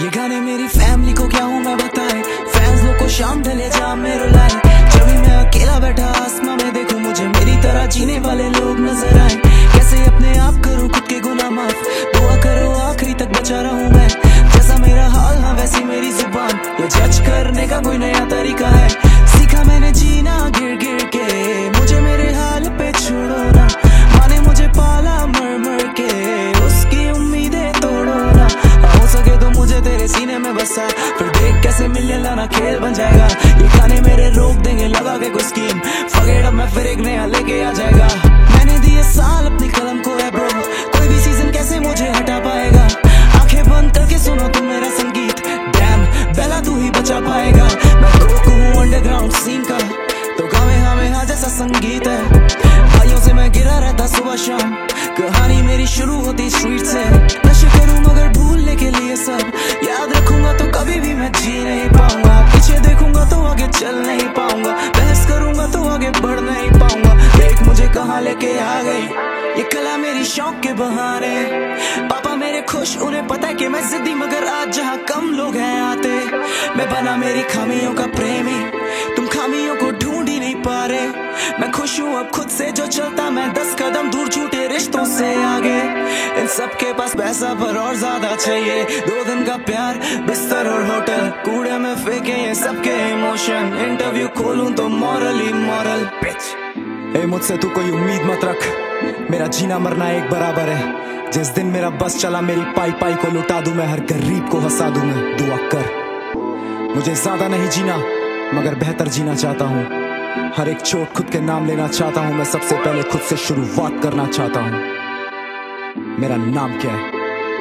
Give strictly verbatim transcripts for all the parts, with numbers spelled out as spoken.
ये गाने मेरी फैमिली को क्या हूँ मैं बताए, फैंस लोग को शाम ढले जा मेरे लाए। जब भी मैं अकेला बैठा आसमां में देखूं, मुझे मेरी तरह जीने वाले लोग नजर आए। कैसे अपने आप करूं खुद के गुनाह माफ, दुआ करो आखिरी तक बचा रहूं मैं। जैसा मेरा हाल हाँ वैसी मेरी जुबान, ये जज करने का कोई नया तरीका है। सीखा मैंने जीना गिर गिर के, मुझे मेरे हाल पे छोड़ो ना। माने मुझे पाला मर मर के, उसकी उम्मीदें तोड़ो ना। हो सके तो मुझे तेरे सीने में बसा, फिर देख कैसे मिलने लाना खेल बन जाएगा। ये गाने मेरे रोक देंगे लगा के कोई स्कीम, फगेड़ अब मैं फिर एक नया लेके आ जाएगा। मैंने दिए साल अपनी कलम को है ब्रो, कोई भी सीजन कैसे मुझे हटा पाएगा। आंखें बंद करके सुनो तुम मेरा संगीत, डैम बेला तू ही बचा पाएगा। मैं रोक हूँ अंडरग्राउंड सीन का, तो गावे हमें हाँ जैसा संगीत है। भाइयों से मैं गिरा रहता सुबह शाम, कहानी मेरी शुरू होती स्ट्रीट से। नशे करूँ मगर भूलने के लिए सब याद रखूंगा, तो कभी भी मैं जी नहीं पाऊंगा। पीछे देखूंगा तो आगे चल नहीं पाऊंगा, बहस करूंगा तो आगे बढ़ नहीं पाऊंगा। देख मुझे कहाँ लेके आ गई ये कला मेरी शौक के बहाने। पापा मेरे खुश, उन्हें पता है कि मैं जिद्दी, मगर आज जहाँ कम लोग हैं आते। मैं बना मेरी खामियों का प्रेमी, तुम खामियों को ढूंढ ही नहीं पा रहे। मैं खुश हूँ अब खुद से जो चलता, मैं दस कदम दूर छूटे रिश्तों से आगे। इन सब के पास पैसा पर और ज्यादा चाहिए, दो दिन का प्यार बिस्तर और होटल। कूड़े में फेंके ये सबके इमोशन, इंटरव्यू खोलूं तो मॉरली मॉरल पिच। ए मुझसे तू कोई उम्मीद मत रख, मेरा जीना मरना एक बराबर है। जिस दिन मेरा बस चला मेरी पाई पाई को लुटा दूं मैं, हर गरीब को हंसा दूं मैं। दुआ कर मुझे ज्यादा नहीं जीना, मगर बेहतर जीना चाहता हूँ। हर एक चोट खुद के नाम लेना चाहता हूँ मैं, सबसे पहले खुद से शुरुआत करना चाहता हूँ। मेरा नाम क्या है?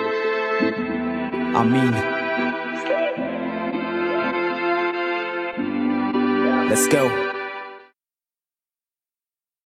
आमीन। Let's go.